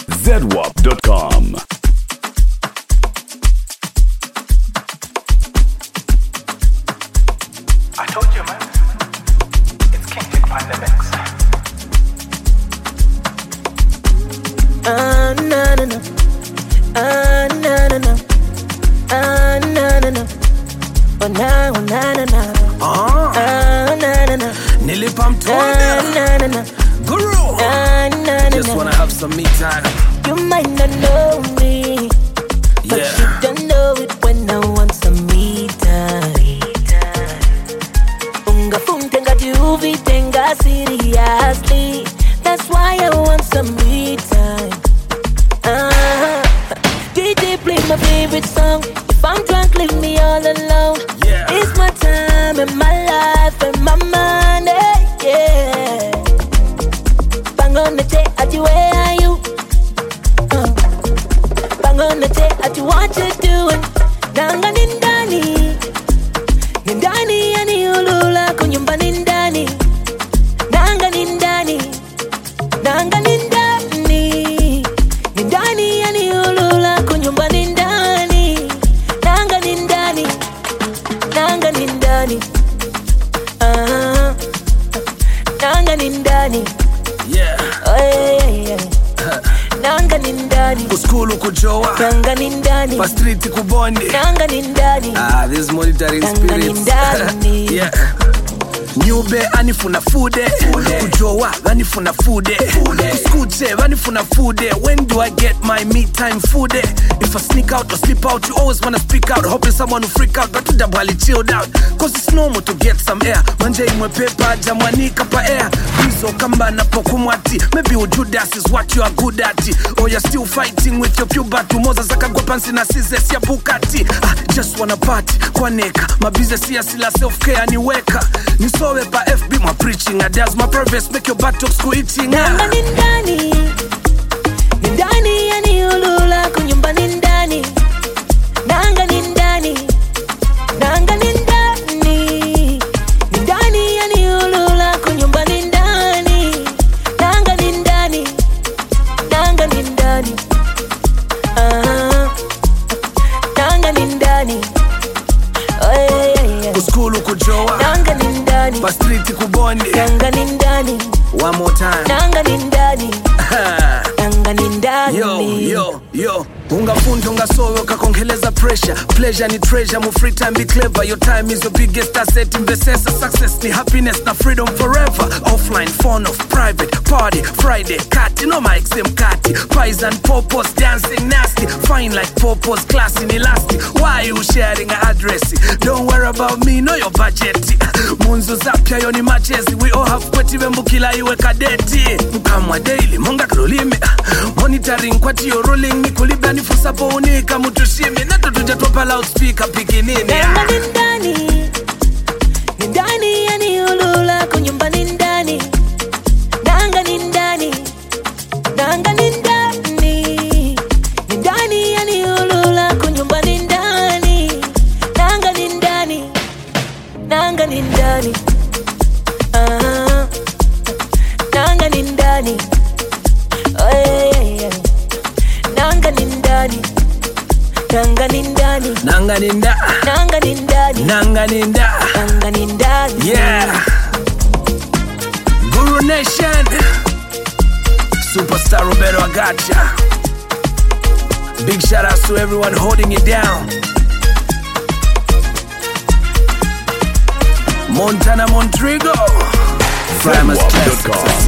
zedwap.com. I told you, man. It's King Dick Pandemics. Na na na. Na na na. Na na na. Oh na na na. Na na na. Nilipa mtonda. Na na na. Guru. Na na Just na. wanna have some me time. You might not know me, but Yeah. you don't know it when I want some me time. Unga funga ngati uvi tenga seriously. That's why I want some me time. DJ play my favorite song. If I'm drunk, leave me all alone. Yeah. It's my time and my life and my money. Yeah. Bang on the day, where are you? Bang on the day, what you doing? Nanga nindani, nindani yani ulula kunyumba nindani. Nanga nindani, nanga nindani, nindani yani ulula kunyumba nindani. Nanga nindani, nanga nindani. Nanga nindani. Yeah. Oh yeah, yeah. Nanga nindani. Kuskulu kujoa. Nanga nindani. Pa street kubondi. Nanga nindani. This monitoring Nanga spirits. nindani. Yeah. Nyube anifuna fude. Kujoa anifuna fude. Kuskute anifuna fude. When do I get my me time fude? If I sneak out or slip out, you always wanna speak out, hoping someone will freak out, but to double chilled out. Cause it's normal to get some air. Manje imwe pepa, jamwanika pa air. Bizo kamba na pokumwati. Maybe Judas is what you are good at. Or you're still fighting with your puberty. Moza zaka pansi na sizes ya Bugatti. Just wanna party, kwa neka. My business ya sila self-care niweka. Nisowe pa FB, my preaching. Adaz my purpose, make your buttocks go eating. Nanga nindani. Nindani yani ulula kunyumba nindani. Nanga nindani. Nanga nindani. Nindani yani ulula kunyumba nindani. Nanga nindani. Nanga nindani. Nanga nindani. Oh yeah, yeah. Kuskulu kujoa. Nanga nindani. Pa street kubondi. Nanga nindani. One more time. Nanga nindani. Nanga nindani. Yo. Unga fundo unga sowe ukakongeleza pressure. Pleasure ni treasure, mu free time be clever. Your time is your biggest asset. Investesa success ni happiness na freedom forever. Offline, phone off, private, party, Friday, cat, no my exam catty. Pies and popos, dancing nasty. Fine like popos, classy ni lasty. Why you sharing an address? Don't worry about me, know your budget. Munzu zapya yo ni machezi. We all have kweti wembu kila iwe kadeti. Mkamwa daily, monga klolime. Monitoring kwati yo rolling ni kulibia ni fusa po unika mutushime. Nato tujatopa loudspeaker piki nini. Nanga nindani. Nindani yani ulula kunyumba nindani. Nanga nindani. Nanga nindani. Nindani yani ulula kunyumba nindani. Nanga nindani. Nanga nindani. Nanga nindani. Oh yeah, yeah. Nanga nindani. Nanga nindani. Nanga ninda. Nanga nindani. Nanga ninda. Nanga nindani. Yeah. Guru Nation. Superstar Roberto, I gotcha. Big shout outs to everyone holding it down. Montana Montrigo. Famous zedwap.com.